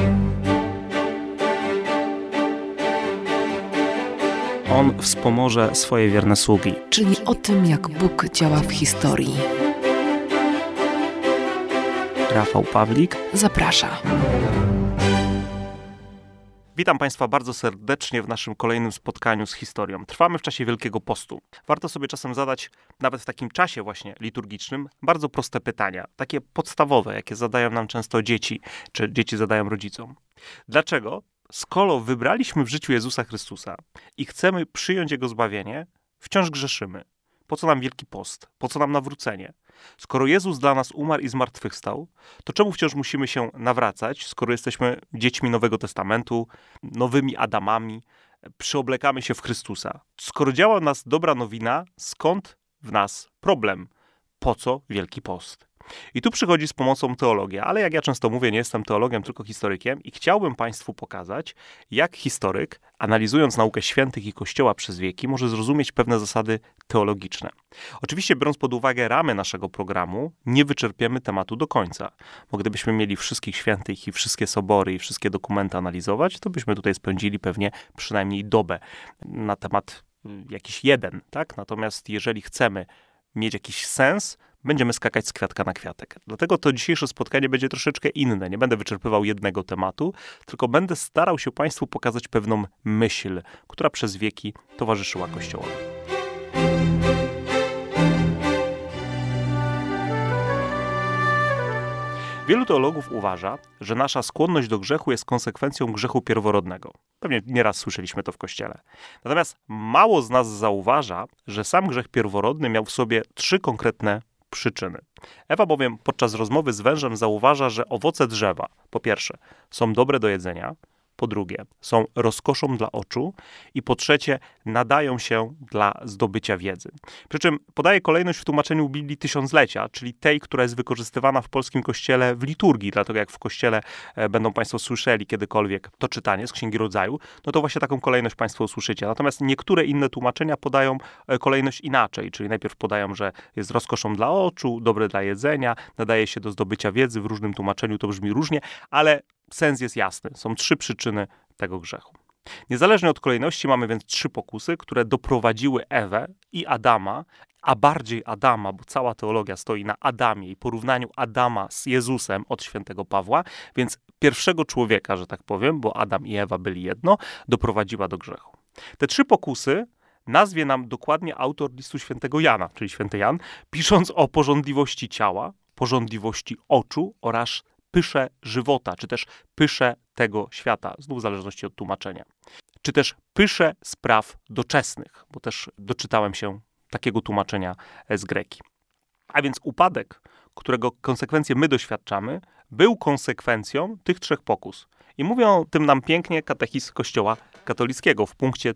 On wspomoże swoje wierne sługi. Czyli o tym, jak Bóg działa w historii. Rafał Pawlik zaprasza. Witam Państwa bardzo serdecznie w naszym kolejnym spotkaniu z historią. Trwamy w czasie Wielkiego Postu. Warto sobie czasem zadać, nawet w takim czasie właśnie liturgicznym, bardzo proste pytania. Takie podstawowe, jakie zadają nam często dzieci, czy dzieci zadają rodzicom. Dlaczego, skoro wybraliśmy w życiu Jezusa Chrystusa i chcemy przyjąć Jego zbawienie, wciąż grzeszymy? Po co nam Wielki Post? Po co nam nawrócenie? Skoro Jezus dla nas umarł i zmartwychwstał, to czemu wciąż musimy się nawracać, skoro jesteśmy dziećmi Nowego Testamentu, nowymi Adamami, przyoblekamy się w Chrystusa? Skoro działa w nas dobra nowina, skąd w nas problem? Po co Wielki Post? I tu przychodzi z pomocą teologia, ale jak ja często mówię, nie jestem teologiem, tylko historykiem i chciałbym Państwu pokazać, jak historyk, analizując naukę świętych i Kościoła przez wieki, może zrozumieć pewne zasady teologiczne. Oczywiście, biorąc pod uwagę ramy naszego programu, nie wyczerpiemy tematu do końca, bo gdybyśmy mieli wszystkich świętych i wszystkie sobory i wszystkie dokumenty analizować, to byśmy tutaj spędzili pewnie przynajmniej dobę na temat jakiś jeden, tak? Natomiast jeżeli chcemy mieć jakiś sens, będziemy skakać z kwiatka na kwiatek. Dlatego to dzisiejsze spotkanie będzie troszeczkę inne. Nie będę wyczerpywał jednego tematu, tylko będę starał się Państwu pokazać pewną myśl, która przez wieki towarzyszyła Kościołowi. Wielu teologów uważa, że nasza skłonność do grzechu jest konsekwencją grzechu pierworodnego. Pewnie nieraz słyszeliśmy to w Kościele. Natomiast mało z nas zauważa, że sam grzech pierworodny miał w sobie 3 konkretne przyczyny. Ewa bowiem podczas rozmowy z wężem zauważa, że owoce drzewa, po pierwsze, są dobre do jedzenia, po drugie, są rozkoszą dla oczu i po trzecie, nadają się dla zdobycia wiedzy. Przy czym podaje kolejność w tłumaczeniu Biblii Tysiąclecia, czyli tej, która jest wykorzystywana w polskim kościele w liturgii, dlatego jak w kościele będą Państwo słyszeli kiedykolwiek to czytanie z Księgi Rodzaju, no to właśnie taką kolejność Państwo usłyszycie. Natomiast niektóre inne tłumaczenia podają kolejność inaczej, czyli najpierw podają, że jest rozkoszą dla oczu, dobre dla jedzenia, nadaje się do zdobycia wiedzy, w różnym tłumaczeniu to brzmi różnie, ale sens jest jasny. Są 3 przyczyny tego grzechu. Niezależnie od kolejności mamy więc 3 pokusy, które doprowadziły Ewę i Adama, a bardziej Adama, bo cała teologia stoi na Adamie i porównaniu Adama z Jezusem od świętego Pawła, więc pierwszego człowieka, że tak powiem, bo Adam i Ewa byli jedno, doprowadziła do grzechu. Te 3 pokusy nazwie nam dokładnie autor listu świętego Jana, czyli święty Jan, pisząc o pożądliwości ciała, pożądliwości oczu oraz pysze żywota, czy też pysze tego świata, znów w zależności od tłumaczenia. Czy też pysze spraw doczesnych, bo też doczytałem się takiego tłumaczenia z greki. A więc upadek, którego konsekwencje my doświadczamy, był konsekwencją tych 3 pokus. I mówią o tym nam pięknie katechizm Kościoła katolickiego. W punkcie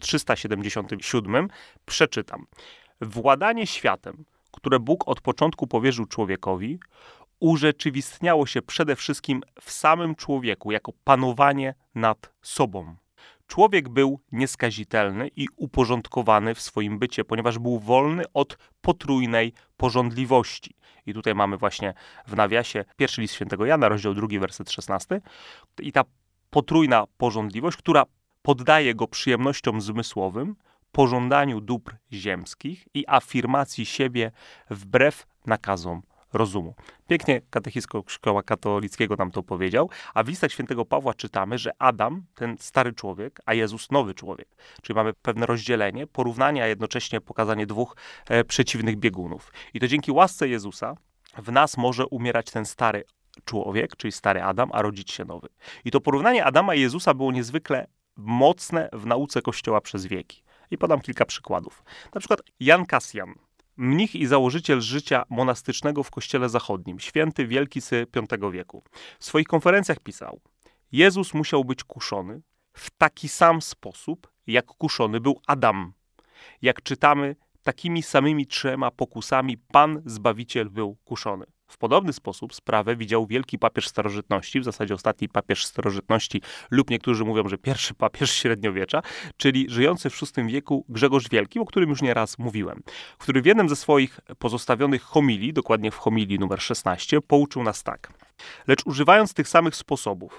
377 przeczytam. Władanie światem, które Bóg od początku powierzył człowiekowi, urzeczywistniało się przede wszystkim w samym człowieku, jako panowanie nad sobą. Człowiek był nieskazitelny i uporządkowany w swoim bycie, ponieważ był wolny od potrójnej pożądliwości. I tutaj mamy właśnie w nawiasie 1 list świętego Jana, rozdział 2, werset 16. I ta potrójna pożądliwość, która poddaje go przyjemnościom zmysłowym, pożądaniu dóbr ziemskich i afirmacji siebie wbrew nakazom rozumu. Pięknie katechizm Kościoła katolickiego nam to powiedział, a w listach świętego Pawła czytamy, że Adam, ten stary człowiek, a Jezus nowy człowiek. Czyli mamy pewne rozdzielenie, porównanie, a jednocześnie pokazanie 2 przeciwnych biegunów. I to dzięki łasce Jezusa w nas może umierać ten stary człowiek, czyli stary Adam, a rodzić się nowy. I to porównanie Adama i Jezusa było niezwykle mocne w nauce Kościoła przez wieki. I podam kilka przykładów. Na przykład Jan Kasjan, mnich i założyciel życia monastycznego w Kościele Zachodnim, święty wielki z V wieku. W swoich konferencjach pisał: Jezus musiał być kuszony w taki sam sposób, jak kuszony był Adam. Jak czytamy, takimi samymi 3 pokusami Pan Zbawiciel był kuszony. W podobny sposób sprawę widział wielki papież starożytności, w zasadzie ostatni papież starożytności lub niektórzy mówią, że pierwszy papież średniowiecza, czyli żyjący w VI wieku Grzegorz Wielki, o którym już nieraz mówiłem, który w jednym ze swoich pozostawionych homilii, dokładnie w homilii numer 16, pouczył nas tak. Lecz używając tych samych sposobów,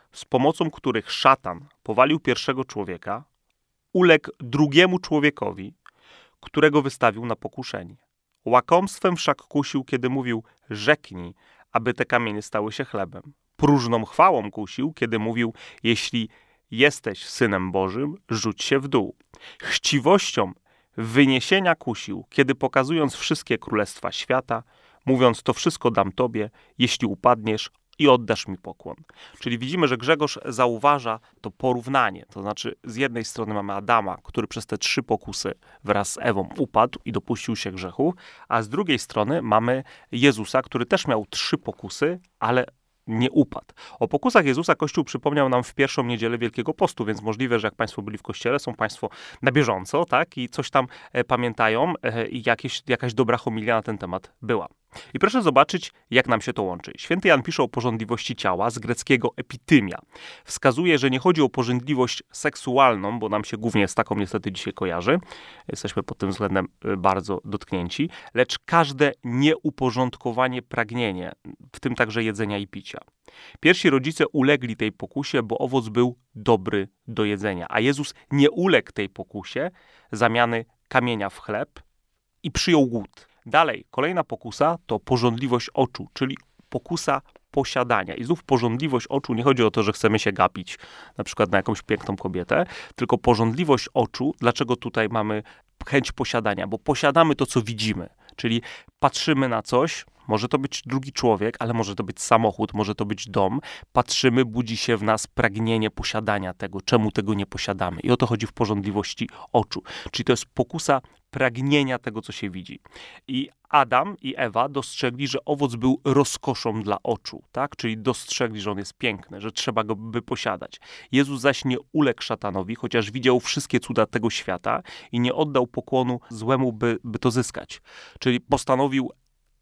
z pomocą których szatan powalił pierwszego człowieka, uległ drugiemu człowiekowi, którego wystawił na pokuszenie. Łakomstwem wszak kusił, kiedy mówił: rzeknij, aby te kamienie stały się chlebem. Próżną chwałą kusił, kiedy mówił: jeśli jesteś Synem Bożym, rzuć się w dół. Chciwością wyniesienia kusił, kiedy pokazując wszystkie królestwa świata, mówiąc: to wszystko dam tobie, jeśli upadniesz i oddasz mi pokłon. Czyli widzimy, że Grzegorz zauważa to porównanie. To znaczy, z jednej strony mamy Adama, który przez te 3 pokusy wraz z Ewą upadł i dopuścił się grzechu, a z drugiej strony mamy Jezusa, który też miał 3 pokusy, ale nie upadł. O pokusach Jezusa Kościół przypomniał nam w pierwszą niedzielę Wielkiego Postu, więc możliwe, że jak Państwo byli w Kościele, są Państwo na bieżąco, tak? I coś tam pamiętają i jakaś dobra homilia na ten temat była. I proszę zobaczyć, jak nam się to łączy. Święty Jan pisze o pożądliwości ciała z greckiego epitymia. Wskazuje, że nie chodzi o pożądliwość seksualną, bo nam się głównie z taką niestety dzisiaj kojarzy. Jesteśmy pod tym względem bardzo dotknięci. Lecz każde nieuporządkowanie pragnienie, w tym także jedzenia i picia. Pierwsi rodzice ulegli tej pokusie, bo owoc był dobry do jedzenia. A Jezus nie uległ tej pokusie zamiany kamienia w chleb i przyjął głód. Dalej, kolejna pokusa to pożądliwość oczu, czyli pokusa posiadania. I znów pożądliwość oczu, nie chodzi o to, że chcemy się gapić na przykład na jakąś piękną kobietę, tylko pożądliwość oczu. Dlaczego tutaj mamy chęć posiadania? Bo posiadamy to, co widzimy, czyli patrzymy na coś, może to być drugi człowiek, ale może to być samochód, może to być dom. Patrzymy, budzi się w nas pragnienie posiadania tego, czemu tego nie posiadamy. I o to chodzi w pożądliwości oczu. Czyli to jest pokusa pragnienia tego, co się widzi. I Adam i Ewa dostrzegli, że owoc był rozkoszą dla oczu, tak? Czyli dostrzegli, że on jest piękny, że trzeba go by posiadać. Jezus zaś nie uległ szatanowi, chociaż widział wszystkie cuda tego świata i nie oddał pokłonu złemu, by to zyskać. Czyli postanowił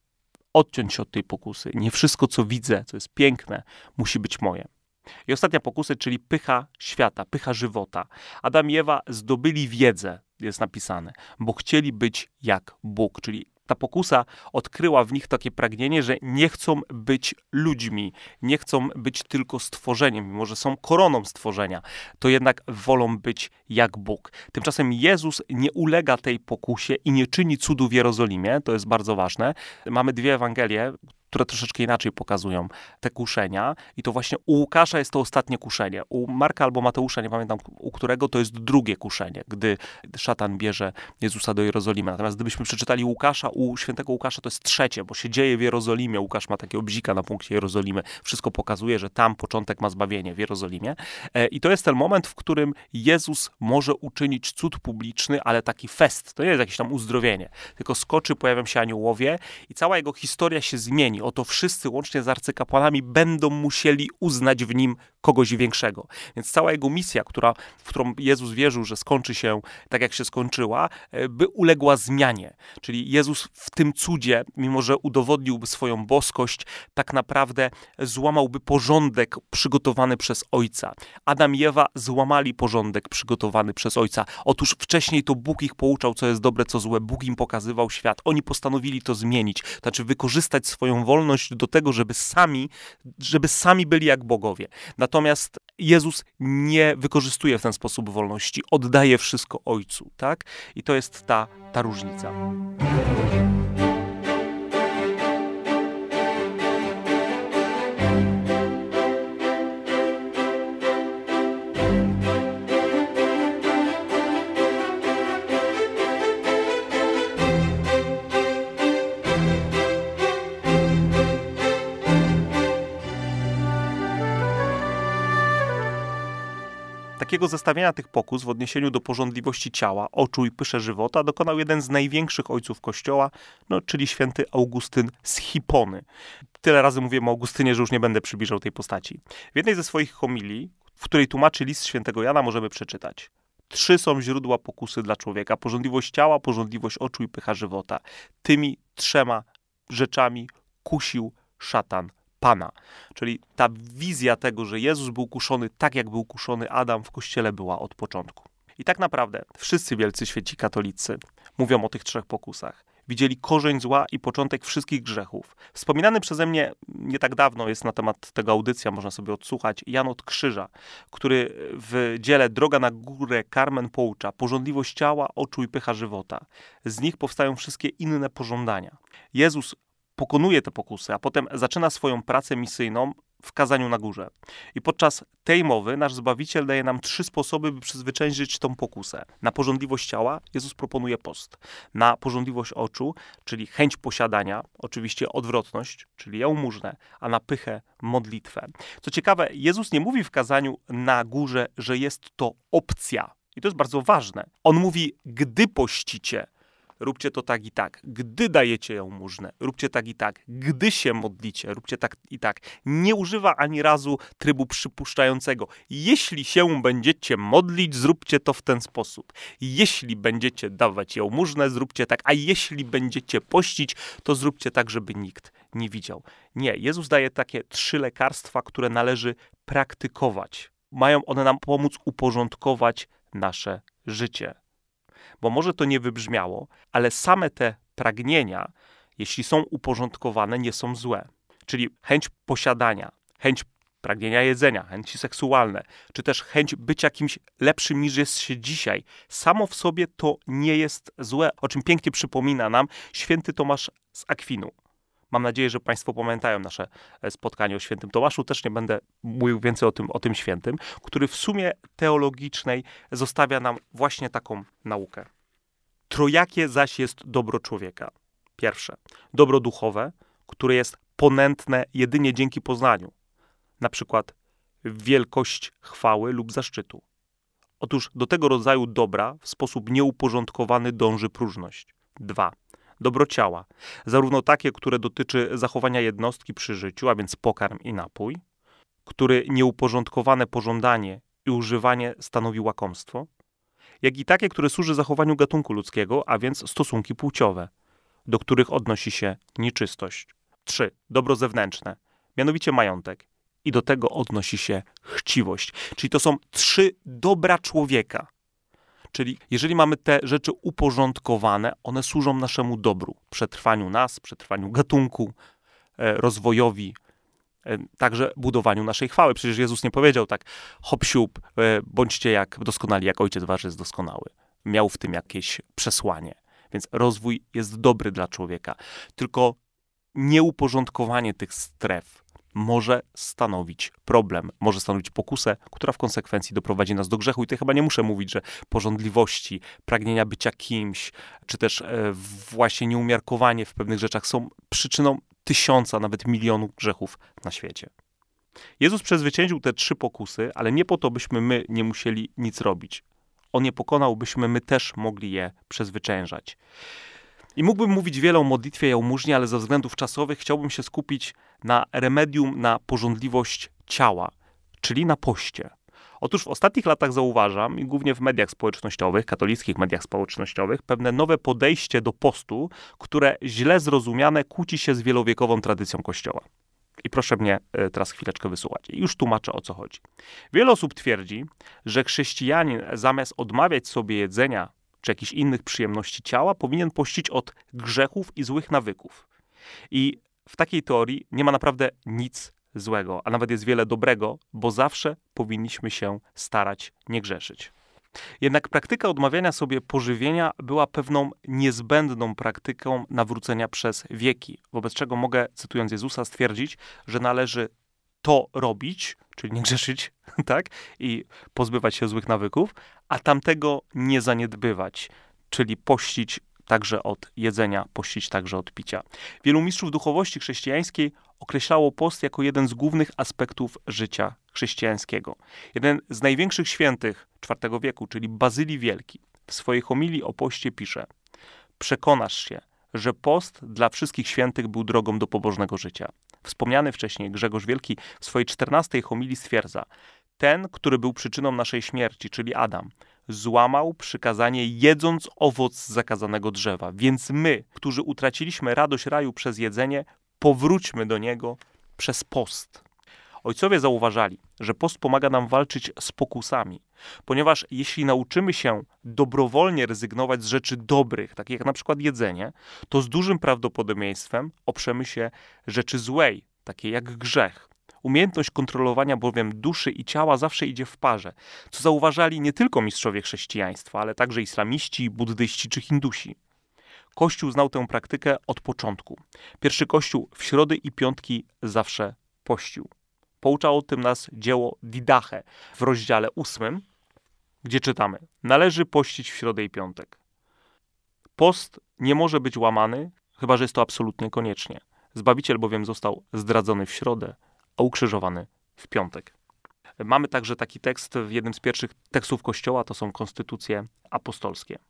odciąć się od tej pokusy. Nie wszystko, co widzę, co jest piękne, musi być moje. I ostatnia pokusa, czyli pycha świata, pycha żywota. Adam i Ewa zdobyli wiedzę, jest napisane, bo chcieli być jak Bóg, czyli ta pokusa odkryła w nich takie pragnienie, że nie chcą być ludźmi, nie chcą być tylko stworzeniem, mimo że są koroną stworzenia, to jednak wolą być jak Bóg. Tymczasem Jezus nie ulega tej pokusie i nie czyni cudu w Jerozolimie, to jest bardzo ważne. Mamy 2 Ewangelie, które troszeczkę inaczej pokazują te kuszenia i to właśnie u Łukasza jest to ostatnie kuszenie. U Marka albo Mateusza, nie pamiętam u którego, to jest drugie kuszenie, gdy szatan bierze Jezusa do Jerozolimy. Natomiast gdybyśmy przeczytali Łukasza, u świętego Łukasza to jest trzecie, bo się dzieje w Jerozolimie. Łukasz ma takiego bzika na punkcie Jerozolimy. Wszystko pokazuje, że tam początek ma zbawienie, w Jerozolimie. I to jest ten moment, w którym Jezus może uczynić cud publiczny, ale taki fest. To nie jest jakieś tam uzdrowienie, tylko skoczy, pojawią się aniołowie i cała jego historia się zmieni. Oto wszyscy, łącznie z arcykapłanami, będą musieli uznać w nim kogoś większego. Więc cała jego misja, w którą Jezus wierzył, że skończy się tak, jak się skończyła, by uległa zmianie. Czyli Jezus w tym cudzie, mimo że udowodniłby swoją boskość, tak naprawdę złamałby porządek przygotowany przez Ojca. Adam i Ewa złamali porządek przygotowany przez Ojca. Otóż wcześniej to Bóg ich pouczał, co jest dobre, co złe. Bóg im pokazywał świat. Oni postanowili to zmienić. To znaczy wykorzystać swoją wolność do tego, żeby sami byli jak bogowie. Natomiast Jezus nie wykorzystuje w ten sposób wolności. Oddaje wszystko Ojcu, tak? I to jest ta różnica. Takiego zestawienia tych pokus w odniesieniu do pożądliwości ciała, oczu i pysze żywota dokonał jeden z największych ojców Kościoła, czyli święty Augustyn z Hipony. Tyle razy mówiłem o Augustynie, że już nie będę przybliżał tej postaci. W jednej ze swoich homilii, w której tłumaczy list świętego Jana, możemy przeczytać: 3 są źródła pokusy dla człowieka: pożądliwość ciała, pożądliwość oczu i pycha żywota. Tymi 3 rzeczami kusił szatan Pana. Czyli ta wizja tego, że Jezus był kuszony tak, jak był kuszony Adam, w Kościele była od początku. I tak naprawdę wszyscy wielcy święci katolicy mówią o tych 3 pokusach. widzieli korzeń zła i początek wszystkich grzechów. Wspominany przeze mnie nie tak dawno, jest na temat tego audycja, można sobie odsłuchać, Jan od Krzyża, który w dziele Droga na górę Karmen poucza: pożądliwość ciała, oczu i pycha żywota. Z nich powstają wszystkie inne pożądania. Jezus pokonuje te pokusy, a potem zaczyna swoją pracę misyjną w kazaniu na górze. I podczas tej mowy nasz Zbawiciel daje nam 3 sposoby, by przezwyciężyć tą pokusę. Na pożądliwość ciała Jezus proponuje post. Na pożądliwość oczu, czyli chęć posiadania, oczywiście odwrotność, czyli jałmużnę, a na pychę modlitwę. Co ciekawe, Jezus nie mówi w kazaniu na górze, że jest to opcja. I to jest bardzo ważne. On mówi: gdy pościcie, róbcie to tak i tak. Gdy dajecie jałmużnę, róbcie tak i tak. Gdy się modlicie, róbcie tak i tak. Nie używa ani razu trybu przypuszczającego. Jeśli się będziecie modlić, zróbcie to w ten sposób. Jeśli będziecie dawać jałmużnę, zróbcie tak. A jeśli będziecie pościć, to zróbcie tak, żeby nikt nie widział. Nie, Jezus daje takie 3 lekarstwa, które należy praktykować. Mają one nam pomóc uporządkować nasze życie. Bo może to nie wybrzmiało, ale same te pragnienia, jeśli są uporządkowane, nie są złe. Czyli chęć posiadania, chęć pragnienia jedzenia, chęci seksualne, czy też chęć bycia kimś lepszym niż jest się dzisiaj. Samo w sobie to nie jest złe, o czym pięknie przypomina nam święty Tomasz z Akwinu. Mam nadzieję, że Państwo pamiętają nasze spotkanie o świętym Tomaszu. Też nie będę mówił więcej o tym świętym, który w sumie teologicznej zostawia nam właśnie taką naukę. Trojakie zaś jest dobro człowieka. Pierwsze, dobro duchowe, które jest ponętne jedynie dzięki poznaniu. Na przykład wielkość chwały lub zaszczytu. Otóż do tego rodzaju dobra w sposób nieuporządkowany dąży próżność. 2. Dobro ciała, zarówno takie, które dotyczy zachowania jednostki przy życiu, a więc pokarm i napój, który nieuporządkowane pożądanie i używanie stanowi łakomstwo, jak i takie, które służy zachowaniu gatunku ludzkiego, a więc stosunki płciowe, do których odnosi się nieczystość. 3. Dobro zewnętrzne, mianowicie majątek, i do tego odnosi się chciwość. Czyli to są 3 dobra człowieka. Czyli jeżeli mamy te rzeczy uporządkowane, one służą naszemu dobru, przetrwaniu nas, przetrwaniu gatunku, rozwojowi, także budowaniu naszej chwały. Przecież Jezus nie powiedział tak: hop siup, bądźcie jak doskonali, jak Ojciec Wasz jest doskonały. Miał w tym jakieś przesłanie. Więc rozwój jest dobry dla człowieka. Tylko nieuporządkowanie tych stref może stanowić problem, może stanowić pokusę, która w konsekwencji doprowadzi nas do grzechu. I tutaj chyba nie muszę mówić, że pożądliwości, pragnienia bycia kimś, czy też właśnie nieumiarkowanie w pewnych rzeczach są przyczyną 1000, a nawet milionów grzechów na świecie. Jezus przezwyciężył te 3 pokusy, ale nie po to, byśmy my nie musieli nic robić. On je pokonał, byśmy my też mogli je przezwyciężać. I mógłbym mówić wiele o modlitwie jałmużnie, ale ze względów czasowych chciałbym się skupić na remedium na pożądliwość ciała, czyli na poście. Otóż w ostatnich latach zauważam, i głównie w mediach społecznościowych, katolickich mediach społecznościowych, pewne nowe podejście do postu, które źle zrozumiane kłóci się z wielowiekową tradycją Kościoła. I proszę mnie teraz chwileczkę wysłuchać. Już tłumaczę, o co chodzi. Wiele osób twierdzi, że chrześcijanin zamiast odmawiać sobie jedzenia czy jakichś innych przyjemności ciała, powinien pościć od grzechów i złych nawyków. I w takiej teorii nie ma naprawdę nic złego, a nawet jest wiele dobrego, bo zawsze powinniśmy się starać nie grzeszyć. Jednak praktyka odmawiania sobie pożywienia była pewną niezbędną praktyką nawrócenia przez wieki, wobec czego mogę, cytując Jezusa, stwierdzić, że należy to robić, czyli nie grzeszyć, tak, i pozbywać się złych nawyków, a tamtego nie zaniedbywać, czyli pościć także od jedzenia, pościć także od picia. Wielu mistrzów duchowości chrześcijańskiej określało post jako jeden z głównych aspektów życia chrześcijańskiego. Jeden z największych świętych IV wieku, czyli Bazylii Wielki, w swojej homilii o poście pisze: przekonasz się, że post dla wszystkich świętych był drogą do pobożnego życia. Wspomniany wcześniej Grzegorz Wielki w swojej 14 homilii stwierdza: ten, który był przyczyną naszej śmierci, czyli Adam, złamał przykazanie, jedząc owoc z zakazanego drzewa. Więc my, którzy utraciliśmy radość raju przez jedzenie, powróćmy do niego przez post. Ojcowie zauważali, że post pomaga nam walczyć z pokusami, ponieważ jeśli nauczymy się dobrowolnie rezygnować z rzeczy dobrych, takich jak na przykład jedzenie, to z dużym prawdopodobieństwem oprzemy się rzeczy złej, takiej jak grzech. Umiejętność kontrolowania bowiem duszy i ciała zawsze idzie w parze, co zauważali nie tylko mistrzowie chrześcijaństwa, ale także islamiści, buddyści czy hindusi. Kościół znał tę praktykę od początku. Pierwszy Kościół w środy i piątki zawsze pościł. Poucza o tym nas dzieło Didache w rozdziale 8, gdzie czytamy: należy pościć w środę i piątek. Post nie może być łamany, chyba że jest to absolutnie koniecznie. Zbawiciel bowiem został zdradzony w środę, a ukrzyżowany w piątek. Mamy także taki tekst w jednym z pierwszych tekstów Kościoła, to są konstytucje apostolskie.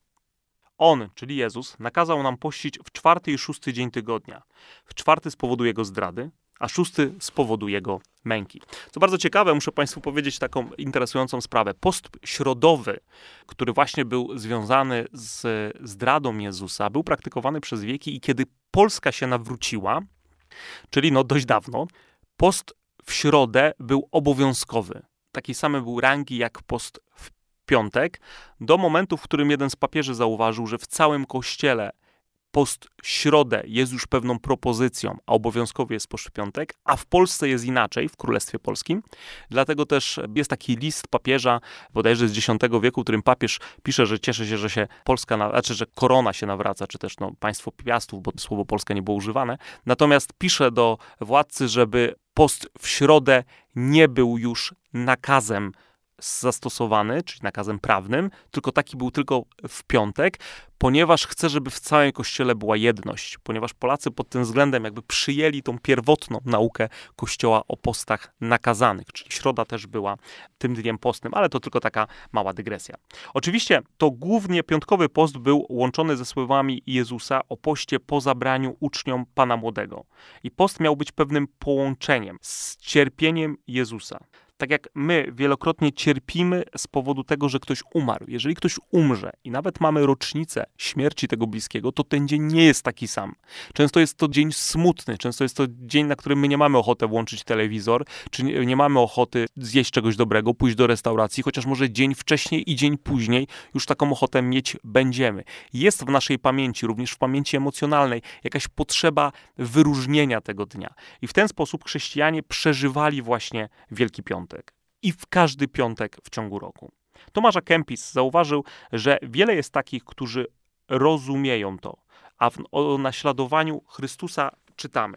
On, czyli Jezus, nakazał nam pościć w 4. i 6. dzień tygodnia. W 4. z powodu jego zdrady, a 6. z powodu jego męki. Co bardzo ciekawe, muszę Państwu powiedzieć taką interesującą sprawę. Post środowy, który właśnie był związany z zdradą Jezusa, był praktykowany przez wieki i kiedy Polska się nawróciła, czyli dość dawno, post w środę był obowiązkowy. Takiej samej był rangi jak post w piątek, do momentu, w którym jeden z papieży zauważył, że w całym Kościele post środę jest już pewną propozycją, a obowiązkowy jest post w piątek, a w Polsce jest inaczej, w Królestwie Polskim. Dlatego też jest taki list papieża, bodajże z X wieku, w którym papież pisze, że cieszy się, że się Polska, że korona się nawraca, czy też państwo piastów, bo słowo Polska nie było używane. Natomiast pisze do władcy, żeby post w środę nie był już nakazem zastosowany, czyli nakazem prawnym, tylko taki był tylko w piątek, ponieważ chce, żeby w całym Kościele była jedność, ponieważ Polacy pod tym względem jakby przyjęli tą pierwotną naukę Kościoła o postach nakazanych, czyli środa też była tym dniem postnym, ale to tylko taka mała dygresja. Oczywiście to głównie piątkowy post był łączony ze słowami Jezusa o poście po zabraniu uczniom Pana Młodego. I post miał być pewnym połączeniem z cierpieniem Jezusa. Tak jak my wielokrotnie cierpimy z powodu tego, że ktoś umarł. Jeżeli ktoś umrze i nawet mamy rocznicę śmierci tego bliskiego, to ten dzień nie jest taki sam. Często jest to dzień smutny, często jest to dzień, na którym my nie mamy ochoty włączyć telewizor, czy nie mamy ochoty zjeść czegoś dobrego, pójść do restauracji, chociaż może dzień wcześniej i dzień później już taką ochotę mieć będziemy. Jest w naszej pamięci, również w pamięci emocjonalnej, jakaś potrzeba wyróżnienia tego dnia. I w ten sposób chrześcijanie przeżywali właśnie Wielki Piątek. I w każdy piątek w ciągu roku. Tomasz à Kempis zauważył, że wiele jest takich, którzy rozumieją to, a o naśladowaniu Chrystusa czytamy: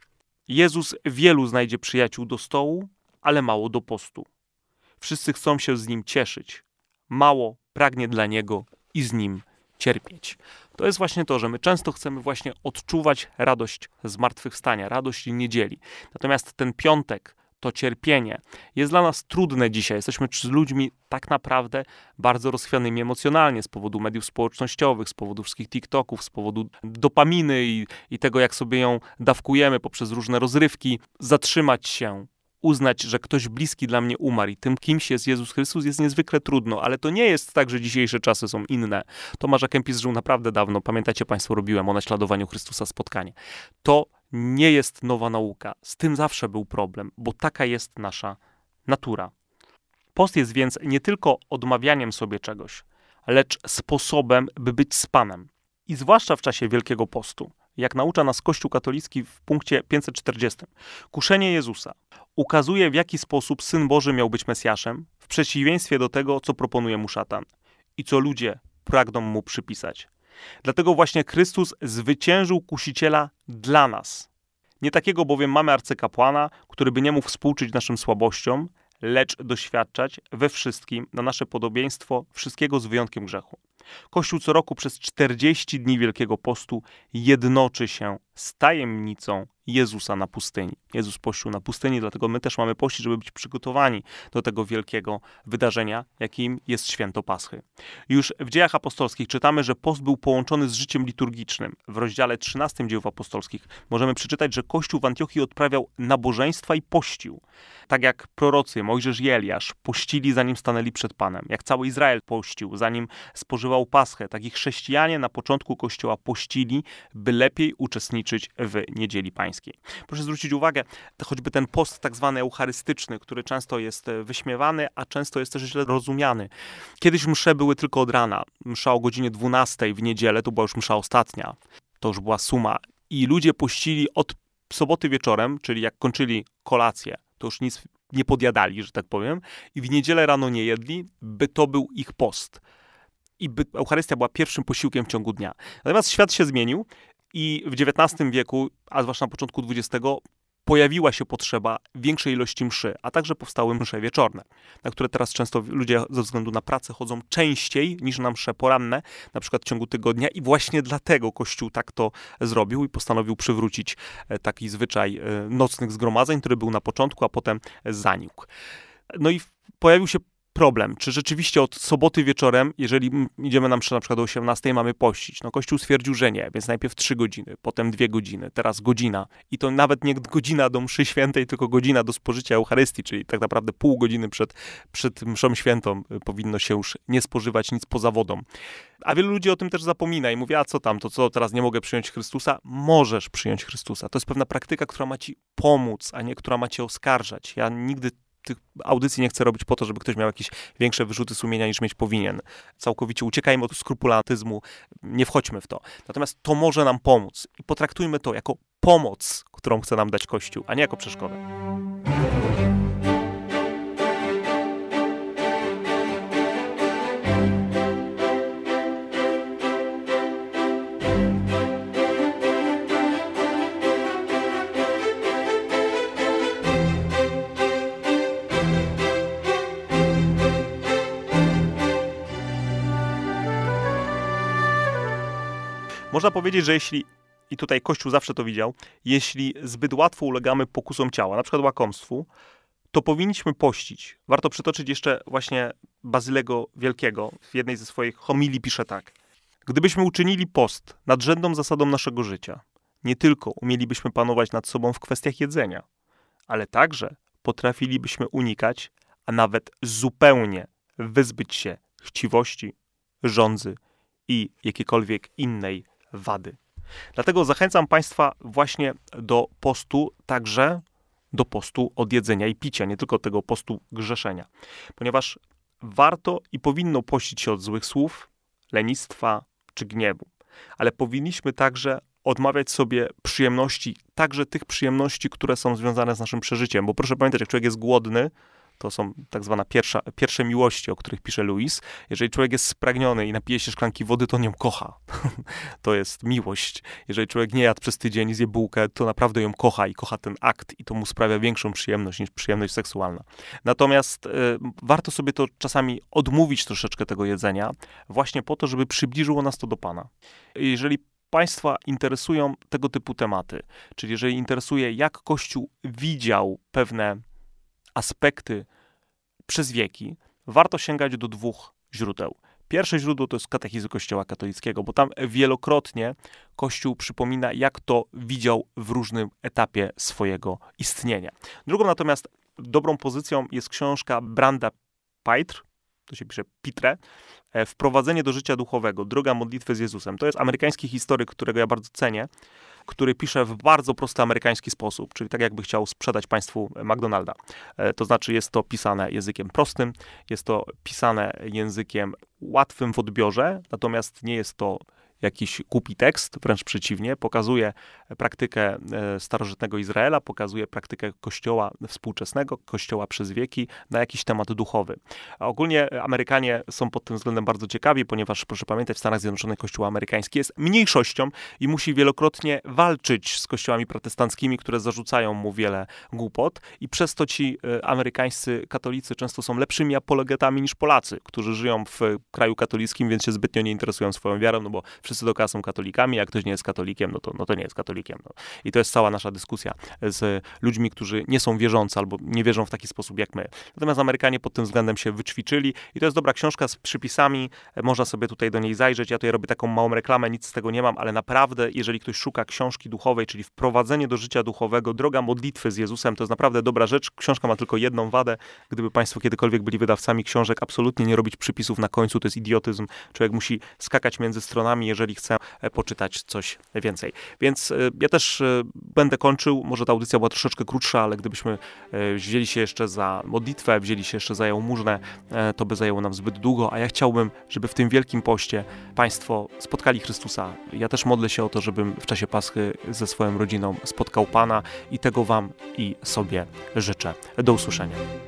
Jezus wielu znajdzie przyjaciół do stołu, ale mało do postu. Wszyscy chcą się z Nim cieszyć, mało pragnie dla Niego i z Nim cierpieć. To jest właśnie to, że my często chcemy właśnie odczuwać radość zmartwychwstania, radość niedzieli. Natomiast ten piątek, to cierpienie jest dla nas trudne dzisiaj. Jesteśmy z ludźmi tak naprawdę bardzo rozchwianymi emocjonalnie z powodu mediów społecznościowych, z powodu wszystkich TikToków, z powodu dopaminy i tego, jak sobie ją dawkujemy poprzez różne rozrywki. Zatrzymać się, uznać, że ktoś bliski dla mnie umarł i tym kimś jest Jezus Chrystus, jest niezwykle trudno, ale to nie jest tak, że dzisiejsze czasy są inne. Tomasz à Kempis żył naprawdę dawno. Pamiętacie Państwo, robiłem o naśladowaniu Chrystusa spotkanie. To nie jest nowa nauka. Z tym zawsze był problem, bo taka jest nasza natura. Post jest więc nie tylko odmawianiem sobie czegoś, lecz sposobem, by być z Panem. I zwłaszcza w czasie Wielkiego Postu, jak naucza nas Kościół katolicki w punkcie 540. Kuszenie Jezusa ukazuje, w jaki sposób Syn Boży miał być Mesjaszem, w przeciwieństwie do tego, co proponuje mu szatan i co ludzie pragną mu przypisać. Dlatego właśnie Chrystus zwyciężył kusiciela dla nas. Nie takiego bowiem mamy arcykapłana, który by nie mógł współczuć naszym słabościom, lecz doświadczać we wszystkim na nasze podobieństwo wszystkiego z wyjątkiem grzechu. Kościół co roku przez 40 dni Wielkiego Postu jednoczy się z tajemnicą Jezusa na pustyni. Jezus pościł na pustyni, dlatego my też mamy pościć, żeby być przygotowani do tego wielkiego wydarzenia, jakim jest święto Paschy. Już w Dziejach Apostolskich czytamy, że post był połączony z życiem liturgicznym. W rozdziale 13 Dziejów Apostolskich możemy przeczytać, że Kościół w Antiochii odprawiał nabożeństwa i pościł. Tak jak prorocy Mojżesz i Eliasz pościli, zanim stanęli przed Panem. Jak cały Izrael pościł, zanim spożywał Paschę. Tak i chrześcijanie na początku Kościoła pościli, by lepiej uczestniczyć uczestniczyć w Niedzieli Pańskiej. Proszę zwrócić uwagę, choćby ten post tak zwany eucharystyczny, który często jest wyśmiewany, a często jest też źle rozumiany. Kiedyś msze były tylko od rana. Msza o godzinie 12 w niedzielę, to była już msza ostatnia. To już była suma. I ludzie pościli od soboty wieczorem, czyli jak kończyli kolację, to już nic nie podjadali, że tak powiem, i w niedzielę rano nie jedli, by to był ich post. I by Eucharystia była pierwszym posiłkiem w ciągu dnia. Natomiast świat się zmienił i w XIX wieku, a zwłaszcza na początku XX, pojawiła się potrzeba większej ilości mszy, a także powstały msze wieczorne, na które teraz często ludzie ze względu na pracę chodzą częściej niż na msze poranne, na przykład w ciągu tygodnia, i właśnie dlatego Kościół tak to zrobił i postanowił przywrócić taki zwyczaj nocnych zgromadzeń, który był na początku, a potem zanikł. No i pojawił się problem, czy rzeczywiście od soboty wieczorem, jeżeli idziemy na mszę na przykład o 18, mamy pościć. No Kościół stwierdził, że nie, więc najpierw 3 godziny, potem 2 godziny, teraz godzina. I to nawet nie godzina do mszy świętej, tylko godzina do spożycia Eucharystii, czyli tak naprawdę pół godziny przed mszą świętą powinno się już nie spożywać nic poza wodą. A wielu ludzi o tym też zapomina i mówi, a co tam, to co, teraz nie mogę przyjąć Chrystusa? Możesz przyjąć Chrystusa. To jest pewna praktyka, która ma ci pomóc, a nie która ma cię oskarżać. Ja nigdy tych audycji nie chcę robić po to, żeby ktoś miał jakieś większe wyrzuty sumienia niż mieć powinien. Całkowicie uciekajmy od skrupulantyzmu, nie wchodźmy w to. Natomiast to może nam pomóc i potraktujmy to jako pomoc, którą chce nam dać Kościół, a nie jako przeszkodę. Można powiedzieć, że jeśli, i tutaj Kościół zawsze to widział, jeśli zbyt łatwo ulegamy pokusom ciała, na przykład łakomstwu, to powinniśmy pościć. Warto przytoczyć jeszcze właśnie Bazylego Wielkiego. W jednej ze swoich homilii pisze tak. Gdybyśmy uczynili post nadrzędną zasadą naszego życia, nie tylko umielibyśmy panować nad sobą w kwestiach jedzenia, ale także potrafilibyśmy unikać, a nawet zupełnie wyzbyć się chciwości, żądzy i jakiejkolwiek innej wady. Dlatego zachęcam Państwa właśnie do postu, także do postu od jedzenia i picia, nie tylko tego postu grzeszenia. Ponieważ warto i powinno pościć się od złych słów, lenistwa czy gniewu. Ale powinniśmy także odmawiać sobie przyjemności, także tych przyjemności, które są związane z naszym przeżyciem. Bo proszę pamiętać, jak człowiek jest głodny, to są tak zwane pierwsze miłości, o których pisze Lewis. Jeżeli człowiek jest spragniony i napije się szklanki wody, to on ją kocha. To jest miłość. Jeżeli człowiek nie jadł przez tydzień, zje bułkę, to naprawdę ją kocha i kocha ten akt i to mu sprawia większą przyjemność niż przyjemność seksualna. Natomiast warto sobie to czasami odmówić troszeczkę tego jedzenia, właśnie po to, żeby przybliżyło nas to do Pana. Jeżeli Państwa interesują tego typu tematy, czyli jeżeli interesuje, jak Kościół widział pewne aspekty przez wieki, warto sięgać do 2 źródeł. Pierwsze źródło to jest katechizm Kościoła katolickiego, bo tam wielokrotnie Kościół przypomina, jak to widział w różnym etapie swojego istnienia. Drugą natomiast dobrą pozycją jest książka Branda Pitre, to się pisze Pitre, Wprowadzenie do życia duchowego, droga modlitwy z Jezusem. To jest amerykański historyk, którego ja bardzo cenię, który pisze w bardzo prosty amerykański sposób, czyli tak jakby chciał sprzedać Państwu McDonalda. To znaczy jest to pisane językiem prostym, jest to pisane językiem łatwym w odbiorze, natomiast nie jest to jakiś głupi tekst, wręcz przeciwnie, pokazuje praktykę starożytnego Izraela, pokazuje praktykę Kościoła współczesnego, Kościoła przez wieki na jakiś temat duchowy. A ogólnie Amerykanie są pod tym względem bardzo ciekawi, ponieważ, proszę pamiętać, w Stanach Zjednoczonych Kościół amerykański jest mniejszością i musi wielokrotnie walczyć z kościołami protestanckimi, które zarzucają mu wiele głupot i przez to ci amerykańscy katolicy często są lepszymi apologetami niż Polacy, którzy żyją w kraju katolickim, więc się zbytnio nie interesują swoją wiarą, no bo wszyscy dookoła są katolikami, jak ktoś nie jest katolikiem, no to nie jest katolikiem. No. I to jest cała nasza dyskusja z ludźmi, którzy nie są wierzący albo nie wierzą w taki sposób jak my. Natomiast Amerykanie pod tym względem się wyćwiczyli i to jest dobra książka z przypisami, można sobie tutaj do niej zajrzeć. Ja tutaj robię taką małą reklamę, nic z tego nie mam, ale naprawdę, jeżeli ktoś szuka książki duchowej, czyli Wprowadzenie do życia duchowego, droga modlitwy z Jezusem, to jest naprawdę dobra rzecz. Książka ma tylko jedną wadę. Gdyby Państwo kiedykolwiek byli wydawcami książek, absolutnie nie robić przypisów na końcu, to jest idiotyzm. Człowiek musi skakać między stronami. jeżeli chcę poczytać coś więcej. Więc ja też będę kończył, może ta audycja była troszeczkę krótsza, ale gdybyśmy wzięli się jeszcze za modlitwę, wzięli się jeszcze za jałmużnę, to by zajęło nam zbyt długo, a ja chciałbym, żeby w tym Wielkim Poście Państwo spotkali Chrystusa. Ja też modlę się o to, żebym w czasie Paschy ze swoją rodziną spotkał Pana i tego Wam i sobie życzę. Do usłyszenia.